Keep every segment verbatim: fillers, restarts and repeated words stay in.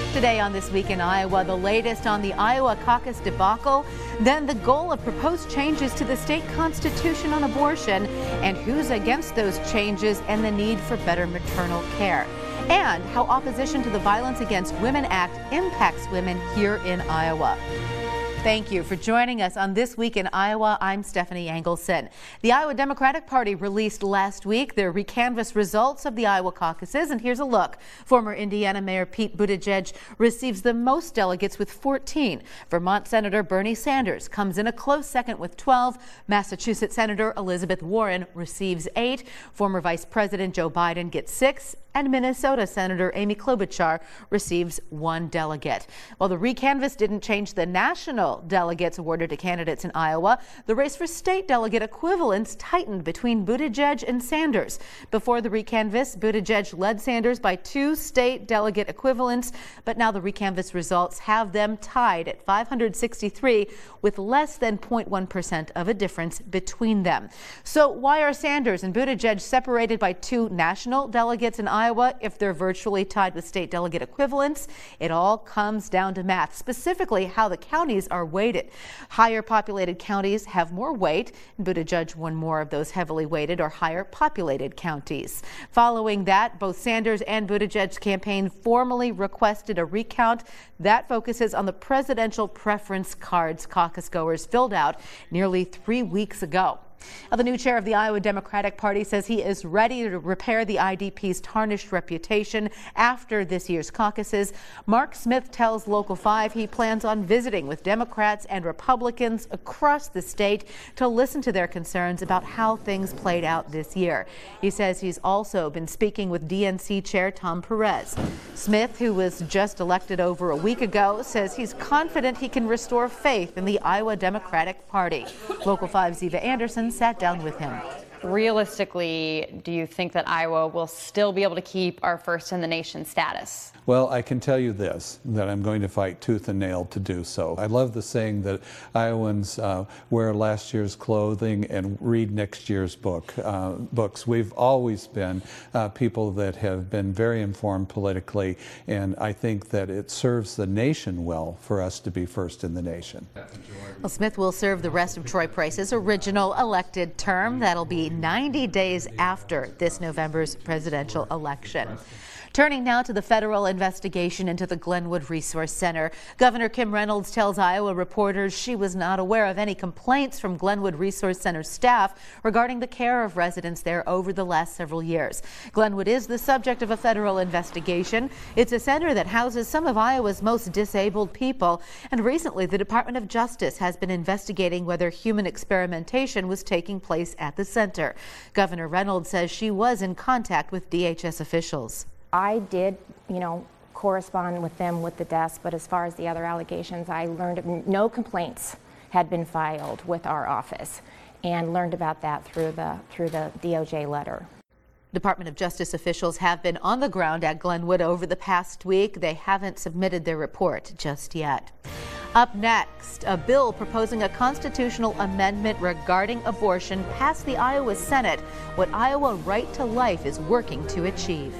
Today on This Week in Iowa, the latest on the Iowa caucus debacle, then the goal of proposed changes to the state constitution on abortion, and who's against those changes and the need for better maternal care, and how opposition to the Violence Against Women Act impacts women here in Iowa. Thank you for joining us on This Week in Iowa. I'm Stephanie Engelson. The Iowa Democratic Party released last week their recanvassed results of the Iowa caucuses, and here's a look. Former Indiana Mayor Pete Buttigieg receives the most delegates with fourteen. Vermont Senator Bernie Sanders comes in a close second with twelve. Massachusetts Senator Elizabeth Warren receives eight. Former Vice President Joe Biden gets six. And Minnesota Senator Amy Klobuchar receives one delegate. While the recanvass didn't change the national delegates awarded to candidates in Iowa, the race for state delegate equivalents tightened between Buttigieg and Sanders. Before the recanvass, Buttigieg led Sanders by two state delegate equivalents, but now the recanvass results have them tied at five hundred sixty-three, with less than zero point one percent of a difference between them. So why are Sanders and Buttigieg separated by two national delegates in Iowa? Iowa, if they're virtually tied with state delegate equivalents? It all comes down to math, specifically how the counties are weighted. Higher populated counties have more weight. Buttigieg won more of those heavily weighted or higher populated counties. Following that, both Sanders and Buttigieg's campaign formally requested a recount that focuses on the presidential preference cards caucus goers filled out nearly three weeks ago. Now, the new chair of the Iowa Democratic Party says he is ready to repair the I D P's tarnished reputation after this year's caucuses. Mark Smith tells Local five he plans on visiting with Democrats and Republicans across the state to listen to their concerns about how things played out this year. He says he's also been speaking with D N C Chair Tom Perez. Smith, who was just elected over a week ago, says he's confident he can restore faith in the Iowa Democratic Party. Local five's Eva Anderson sat down with him. Realistically, do you think that Iowa will still be able to keep our first in the nation status? Well, I can tell you this, that I'm going to fight tooth and nail to do so. I love the saying that Iowans uh, wear last year's clothing and read next year's book uh, books. We've always been uh, people that have been very informed politically, and I think that it serves the nation well for us to be first in the nation. Well, Smith will serve the rest of Troy Price's original elected term. That'll be ninety days after this November's presidential election. Turning now to the federal investigation into the Glenwood Resource Center. Governor Kim Reynolds tells Iowa reporters she was not aware of any complaints from Glenwood Resource Center staff regarding the care of residents there over the last several years. Glenwood is the subject of a federal investigation. It's a center that houses some of Iowa's most disabled people, and recently the Department of Justice has been investigating whether human experimentation was taking place at the center. Governor Reynolds says she was in contact with D H S officials. I did, you know, correspond with them with the desk, but as far as the other allegations, I learned no complaints had been filed with our office, and learned about that through the through the D O J letter. Department of Justice officials have been on the ground at Glenwood over the past week. They haven't submitted their report just yet. Up next, a bill proposing a constitutional amendment regarding abortion passed the Iowa Senate, what Iowa Right to Life is working to achieve.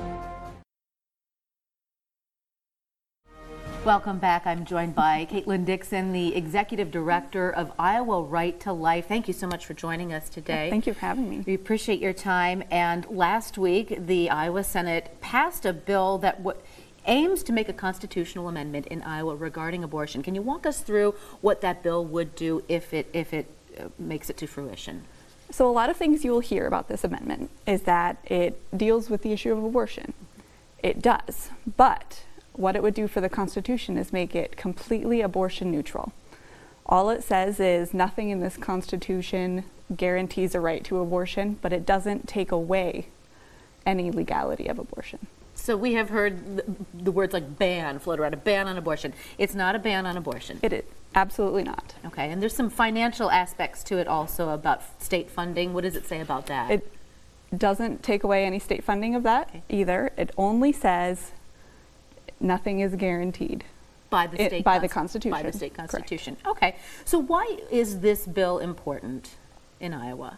Welcome back. I'm joined by Caitlin Dixon, the Executive Director of Iowa Right to Life. Thank you so much for joining us today. Thank you for having me. We appreciate your time. And last week, the Iowa Senate passed a bill that w aims to make a constitutional amendment in Iowa regarding abortion. Can you walk us through what that bill would do if it, if it uh, makes it to fruition? So a lot of things you will hear about this amendment is that it deals with the issue of abortion. It does, but what it would do for the Constitution is make it completely abortion neutral. All it says is nothing in this Constitution guarantees a right to abortion, but it doesn't take away any legality of abortion. So we have heard the, the words like ban float around, a ban on abortion. It's not a ban on abortion. It is absolutely not. Okay, and there's some financial aspects to it also about state funding. What does it say about that? It doesn't take away any state funding of that okay. either. It only says nothing is guaranteed by the state it, by the Constitution. By the state Constitution. Correct. Okay. So why is this bill important in Iowa?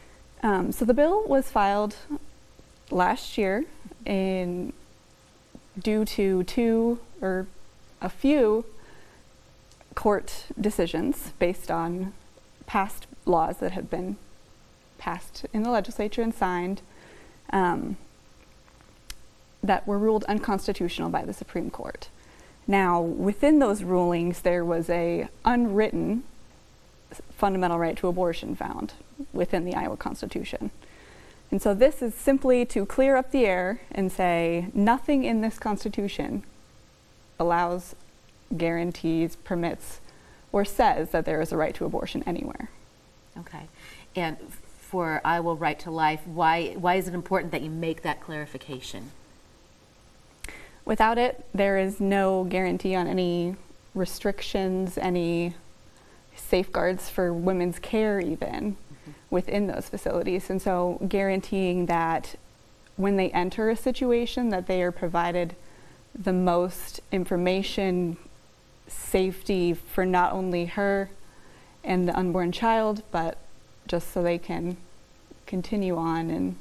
Um, so the bill was filed last year in due to two or a few court decisions based on past laws that have been passed in the legislature and signed um, that were ruled unconstitutional by the Supreme Court. Now, within those rulings, there was a unwritten fundamental right to abortion found within the Iowa Constitution. And so this is simply to clear up the air and say nothing in this Constitution allows, guarantees, permits, or says that there is a right to abortion anywhere. Okay. And for Iowa Right to Life, why, why is it important that you make that clarification? Without it, there is no guarantee on any restrictions, any safeguards for women's care even mm-hmm. within those facilities. And so guaranteeing that when they enter a situation that they are provided the most information, safety for not only her and the unborn child, but just so they can continue on. And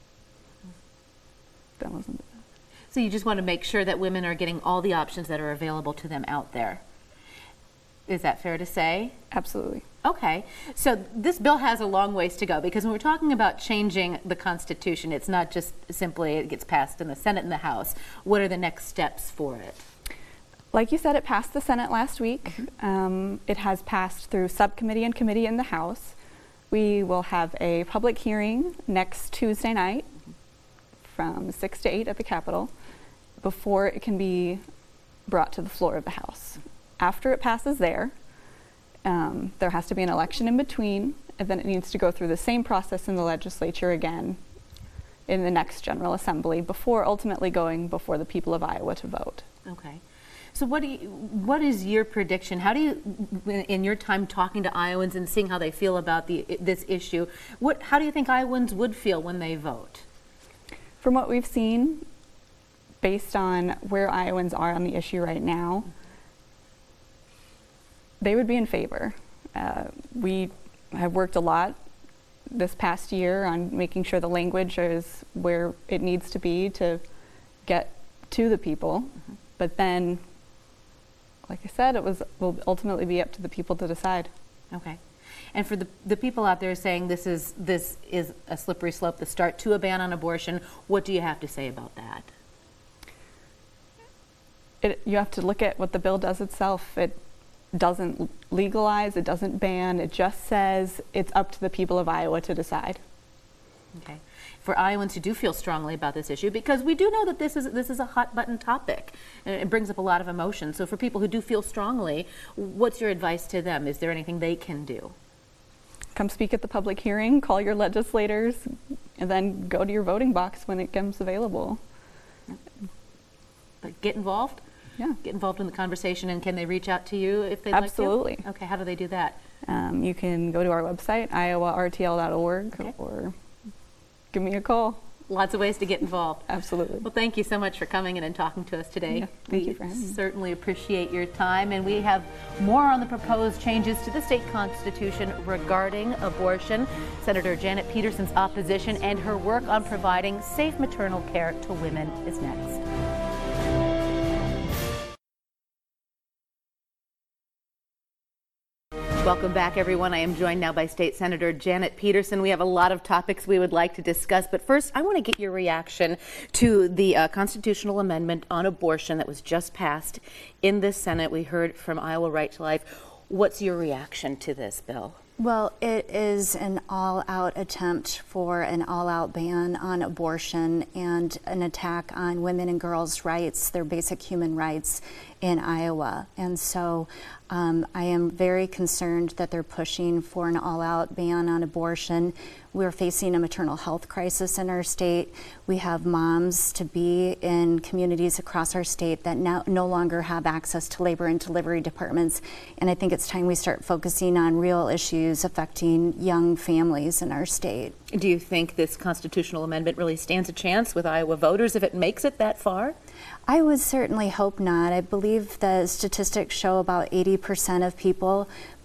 that wasn't So you just want to make sure that women are getting all the options that are available to them out there. Is that fair to say? Absolutely. Okay. So this bill has a long ways to go, because when we're talking about changing the Constitution, it's not just simply it gets passed in the Senate and the House. What are the next steps for it? Like you said, it passed the Senate last week. Mm-hmm. Um, it has passed through subcommittee and committee in the House. We will have a public hearing next Tuesday night mm-hmm. from six to eight at the Capitol before it can be brought to the floor of the House. After it passes there, um, there has to be an election in between, and then it needs to go through the same process in the legislature again in the next General Assembly before ultimately going before the people of Iowa to vote. Okay. So what do you, what is your prediction? How do you, in your time talking to Iowans and seeing how they feel about the, this issue, what, how do you think Iowans would feel when they vote? From what we've seen, based on where Iowans are on the issue right now, they would be in favor. Uh, we have worked a lot this past year on making sure the language is where it needs to be to get to the people. Mm-hmm. But then, like I said, it was will ultimately be up to the people to decide. Okay. And for the, the people out there saying this is this is a slippery slope, the start to a ban on abortion, what do you have to say about that? It, you have to look at what the bill does itself. It doesn't legalize, it doesn't ban, it just says it's up to the people of Iowa to decide. Okay. For Iowans who do feel strongly about this issue, because we do know that this is this is a hot button topic and it brings up a lot of emotion. So for people who do feel strongly, what's your advice to them? Is there anything they can do? Come speak at the public hearing, call your legislators, and then go to your voting box when it comes available. But get involved? Yeah. Get involved in the conversation, and can they reach out to you if they'd Absolutely. like to? Okay, how do they do that? Um, you can go to our website, iowa r t l dot org, okay. or give me a call. Lots of ways to get involved. Absolutely. Well, thank you so much for coming in and talking to us today. Yeah, thank we you for having me. certainly appreciate your time, and we have more on the proposed changes to the state constitution regarding abortion, Senator Janet Peterson's opposition, and her work on providing safe maternal care to women is next. Welcome back, everyone. I am joined now by State Senator Janet Peterson. We have a lot of topics we would like to discuss, but first I want to get your reaction to the uh, constitutional amendment on abortion that was just passed in the Senate. We heard from Iowa Right to Life. What's your reaction to this bill? Well, it is an all-out attempt for an all-out ban on abortion and an attack on women and girls' rights, their basic human rights in Iowa. And so um, I am very concerned that they're pushing for an all-out ban on abortion. We're facing a maternal health crisis in our state. We have moms to be in communities across our state that now no longer have access to labor and delivery departments. And I think it's time we start focusing on real issues affecting young families in our state. Do you think this constitutional amendment really stands a chance with Iowa voters if it makes it that far? I would certainly hope not. I believe the statistics show about eighty percent of people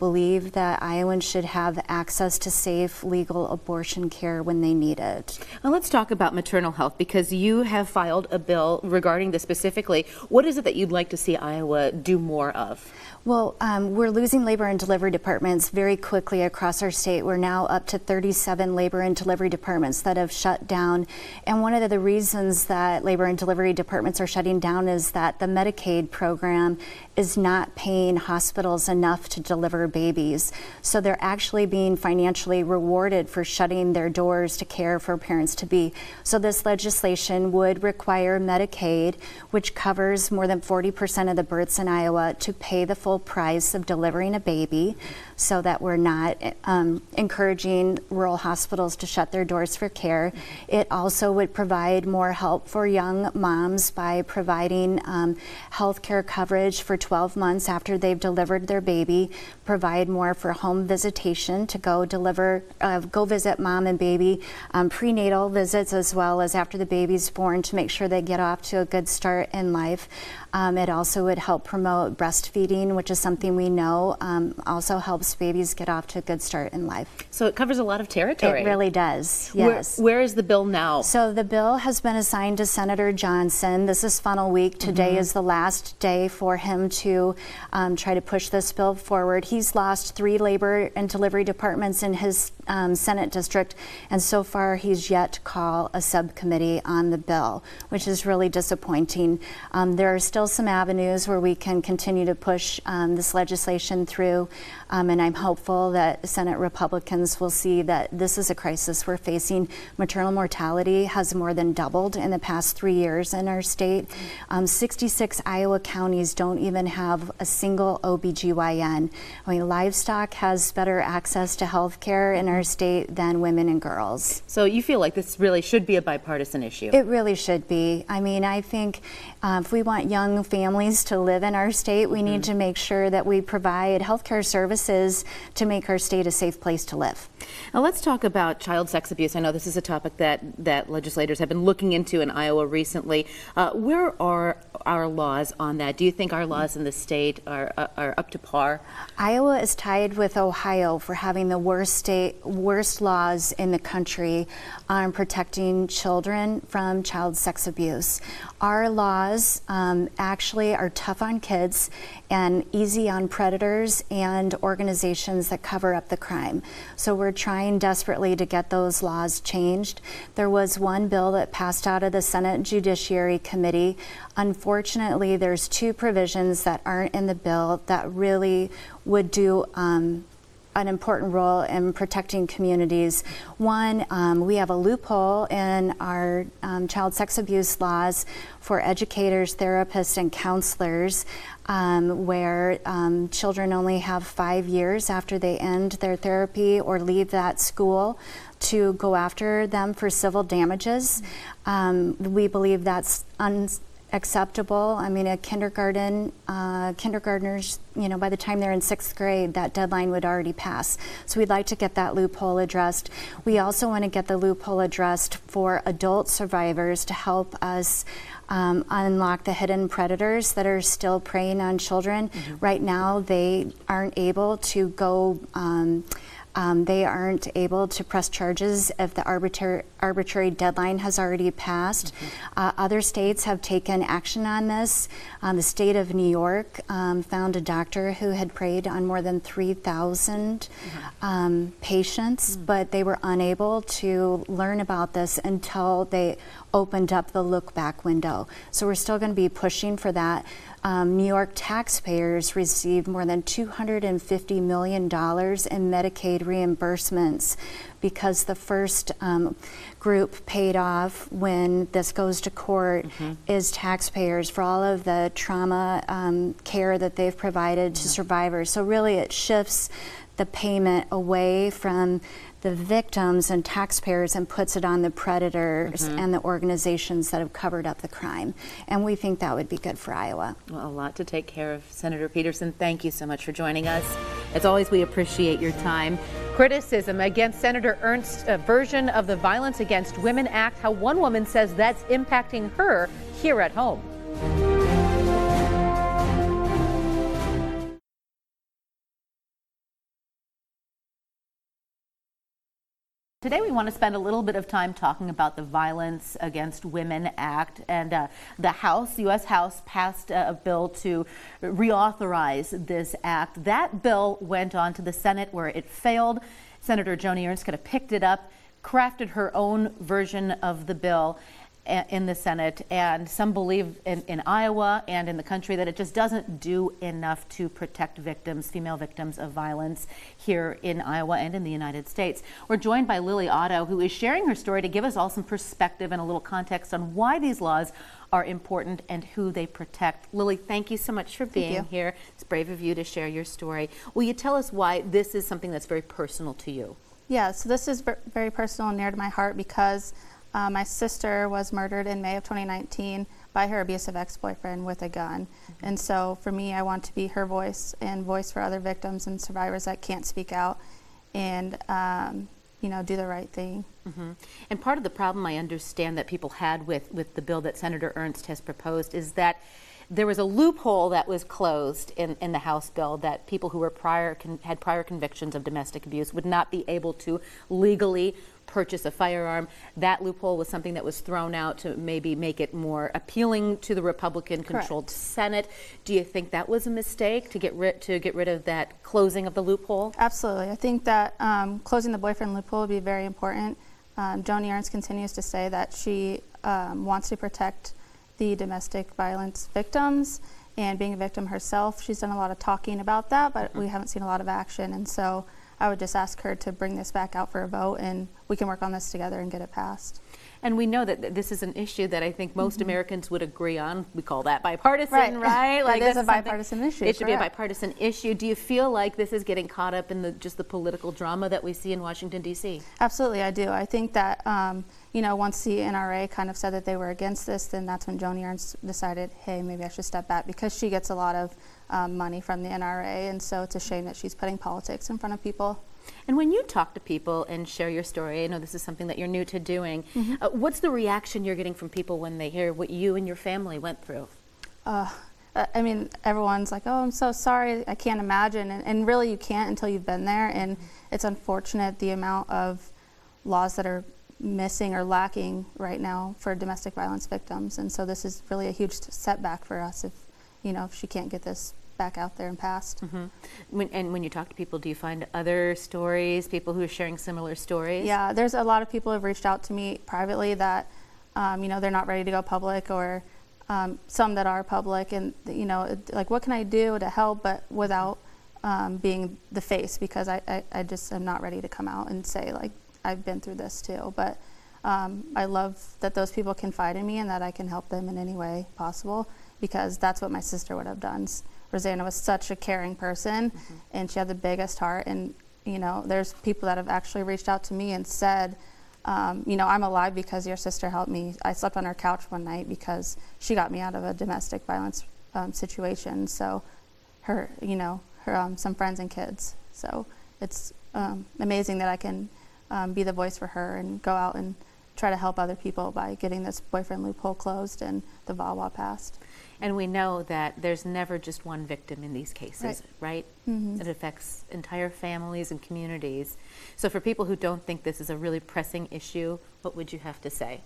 believe that Iowans should have access to safe, legal abortion care when they need it. Now let's talk about maternal health, because you have filed a bill regarding this specifically. What is it that you'd like to see Iowa do more of? Well, um, we're losing labor and delivery departments very quickly across our state. We're now up to thirty-seven labor and delivery departments that have shut down. And one of the reasons that labor and delivery departments are shutting down is that the Medicaid program is not paying hospitals enough to deliver babies. So they're actually being financially rewarded for shutting their doors to care for parents to be. So this legislation would require Medicaid, which covers more than forty percent of the births in Iowa, to pay the full price of delivering a baby, so that we're not um, encouraging rural hospitals to shut their doors for care. It also would provide more help for young moms by providing um, health care coverage for twelve months after they've delivered their baby, provide more for home visitation to go deliver, uh, go visit mom and baby, um, prenatal visits as well as after the baby's born to make sure they get off to a good start in life. Um, it also would help promote breastfeeding, which is something we know um, also helps babies get off to a good start in life. So it covers a lot of territory. It really does, yes. Where, where is the bill now? So the bill has been assigned to Senator Johnson. This is funnel week. Today mm-hmm. is the last day for him to um, try to push this bill forward. He's lost three labor and delivery departments in his um, Senate district, and so far he's yet to call a subcommittee on the bill, which is really disappointing. Um, there are still some avenues where we can continue to push um, this legislation through, um, and I'm hopeful that Senate Republicans will see that this is a crisis we're facing. Maternal mortality has more than doubled in the past three years in our state. Um, sixty-six Iowa counties don't even have a single O B G Y N. I mean, livestock has better access to health care in our state than women and girls. So you feel like this really should be a bipartisan issue? It really should be. I mean, I think uh, if we want young families to live in our state, we mm-hmm. need to make sure that we provide healthcare services to make our state a safe place to live. Now let's talk about child sex abuse. I know this is a topic that, that legislators have been looking into in Iowa recently. Uh, where are our laws on that? Do you think our laws in the state are, are, are up to par? Iowa is tied with Ohio for having the worst state, worst laws in the country on protecting children from child sex abuse. Our laws um, actually are tough on kids and easy on predators and organizations that cover up the crime. So we're trying desperately to get those laws changed. There was one bill that passed out of the Senate Judiciary Committee. Unfortunately, there's two provisions that aren't in the bill that really would do um, an important role in protecting communities. One, um, we have a loophole in our um, child sex abuse laws for educators, therapists, and counselors, um, where um, children only have five years after they end their therapy or leave that school to go after them for civil damages. Um, we believe that's unacceptable. acceptable. I mean, a kindergarten, uh, kindergartners, you know, by the time they're in sixth grade, that deadline would already pass. So we'd like to get that loophole addressed. We also want to get the loophole addressed for adult survivors to help us um, unlock the hidden predators that are still preying on children. Mm-hmm. Right now, they aren't able to go um, Um, they aren't able to press charges if the arbitrary, arbitrary deadline has already passed. Mm-hmm. uh, other states have taken action on this. Um, the state of New York um, found a doctor who had preyed on more than three thousand mm-hmm. um, patients, mm-hmm. but they were unable to learn about this until they opened up the look back window. So we're still going to be pushing for that. Um, New York taxpayers received more than two hundred fifty million dollars in Medicaid reimbursements because the first um, group paid off when this goes to court mm-hmm. is taxpayers for all of the trauma um, care that they've provided mm-hmm. to survivors. So really it shifts the payment away from the victims and taxpayers and puts it on the predators mm-hmm. and the organizations that have covered up the crime. And we think that would be good for Iowa. Well, a lot to take care of. Senator Peterson, thank you so much for joining us. As always, we appreciate your time. Criticism against Senator Ernst's uh, version of the Violence Against Women Act, how one woman says that's impacting her here at home. Today we want to spend a little bit of time talking about the Violence Against Women Act, and uh, the House, U S House, passed a bill to reauthorize this act. That bill went on to the Senate where it failed. Senator Joni Ernst could have picked it up, crafted her own version of the bill in the Senate, and some believe in, in Iowa and in the country that it just doesn't do enough to protect victims, female victims of violence here in Iowa and in the United States. We're joined by Lily Otto, who is sharing her story to give us all some perspective and a little context on why these laws are important and who they protect. Lily, thank you so much for being here. It's brave of you to share your story. Will you tell us why this is something that's very personal to you? Yeah, so this is very personal and near to my heart because Uh, my sister was murdered in May of twenty nineteen by her abusive ex-boyfriend with a gun. Mm-hmm. And so for me, I want to be her voice and voice for other victims and survivors that can't speak out and, um, you know, do the right thing. Mm-hmm. And part of the problem I understand that people had with, with the bill that Senator Ernst has proposed is that there was a loophole that was closed in, in the House bill that people who were prior con- had prior convictions of domestic abuse would not be able to legally purchase a firearm. That loophole was something that was thrown out to maybe make it more appealing to the Republican-controlled Senate. Do you think that was a mistake to get rid to get rid of that closing of the loophole? Absolutely. I think that um, closing the boyfriend loophole would be very important. Um, Joni Ernst continues to say that she um, wants to protect the domestic violence victims, and being a victim herself, she's done a lot of talking about that, but mm-hmm. we haven't seen a lot of action. And so I would just ask her to bring this back out for a vote, and we can work on this together and get it passed. And we know that this is an issue that I think most mm-hmm. Americans would agree on. We call that bipartisan, right? right? Like, it is a bipartisan issue. It should correct. be a bipartisan issue. Do you feel like this is getting caught up in the just the political drama that we see in Washington, D C? Absolutely, I do. I think that, um, you know, once the N R A kind of said that they were against this, then that's when Joni Ernst decided, hey, maybe I should step back, because she gets a lot of um, money from the N R A, and so it's a shame that she's putting politics in front of people. And when you talk to people and share your story, I know this is something that you're new to doing, mm-hmm. uh, what's the reaction you're getting from people when they hear what you and your family went through? Uh, I mean, everyone's like, oh, I'm so sorry, I can't imagine. And, and really you can't until you've been there. And mm-hmm. it's unfortunate the amount of laws that are missing or lacking right now for domestic violence victims. And so this is really a huge setback for us if, you know, if she can't get this back out there and passed. Mm-hmm. When, and when you talk to people, do you find other stories, people who are sharing similar stories? Yeah, there's a lot of people who have reached out to me privately that, um, you know, they're not ready to go public, or um, some that are public, and, you know, like, what can I do to help, but without um, being the face, because I, I, I just am not ready to come out and say, like, I've been through this too. But um, I love that those people confide in me and that I can help them in any way possible, because that's what my sister would have done. Rosanna was such a caring person, mm-hmm. and she had the biggest heart. And, you know, there's people that have actually reached out to me and said, um, you know, I'm alive because your sister helped me. I slept on her couch one night because she got me out of a domestic violence um, situation. So her, you know, her um, some friends and kids. So it's um, amazing that I can um, be the voice for her and go out and try to help other people by getting this boyfriend loophole closed and the V A W A passed. And we know that there's never just one victim in these cases, right? right? Mm-hmm. It affects entire families and communities. So for people who don't think this is a really pressing issue, what would you have to say?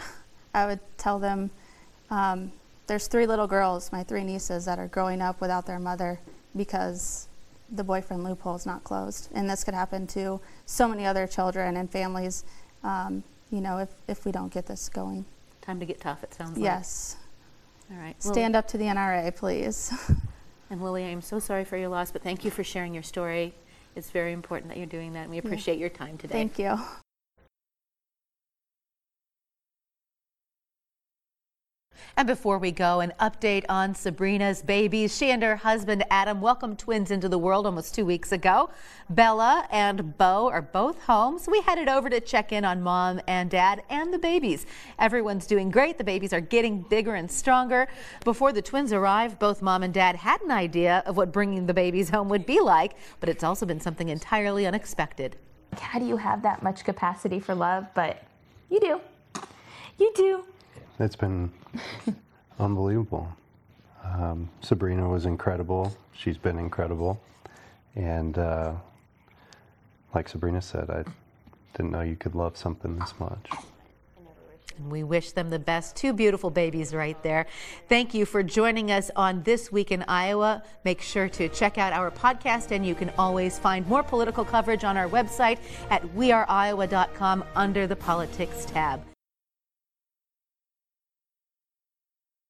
I would tell them um, there's three little girls, my three nieces, that are growing up without their mother because the boyfriend loophole is not closed. And this could happen to so many other children and families, um, you know, if, if we don't get this going. Time to get tough, it sounds like. Yes. All right. Stand Lily, up to the N R A, please. And Lily, I am so sorry for your loss, but thank you for sharing your story. It's very important that you're doing that, and we appreciate yeah. your time today. Thank you. And before we go, an update on Sabrina's babies. She and her husband, Adam, welcomed twins into the world almost two weeks ago. Bella and Bo are both home, so we headed over to check in on Mom and Dad and the babies. Everyone's doing great. The babies are getting bigger and stronger. Before the twins arrived, both Mom and Dad had an idea of what bringing the babies home would be like, but it's also been something entirely unexpected. How do you have that much capacity for love? But you do. You do. It's been unbelievable. Um, Sabrina was incredible. She's been incredible. And uh, like Sabrina said, I didn't know you could love something this much. We wish them the best. Two beautiful babies right there. Thank you for joining us on This Week in Iowa. Make sure to check out our podcast, and you can always find more political coverage on our website at we are iowa dot com under the Politics tab.